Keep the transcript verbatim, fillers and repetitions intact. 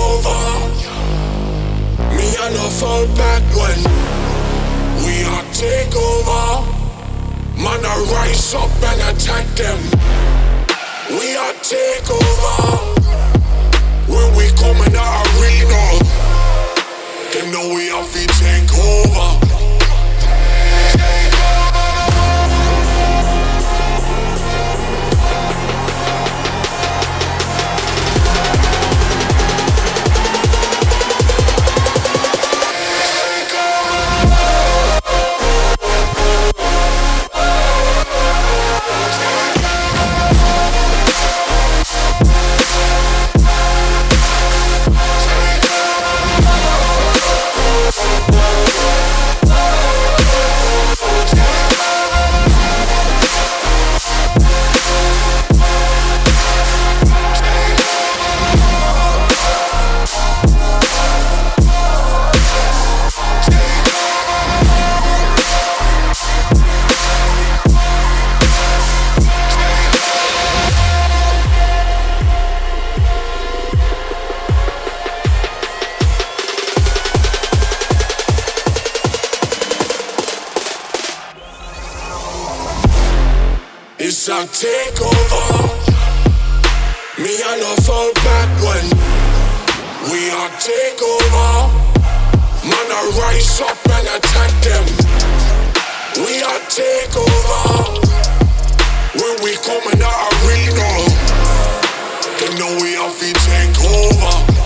over. Me and no fall back when we are take over. Man, I rise up and attack them. We are take over. When we come in the arena, them know we have to take over. It's a takeover. Me and no fall back when we are takeover. Man, I rise up and attack them. We are takeover. When we come in the arena, they know we have to take over.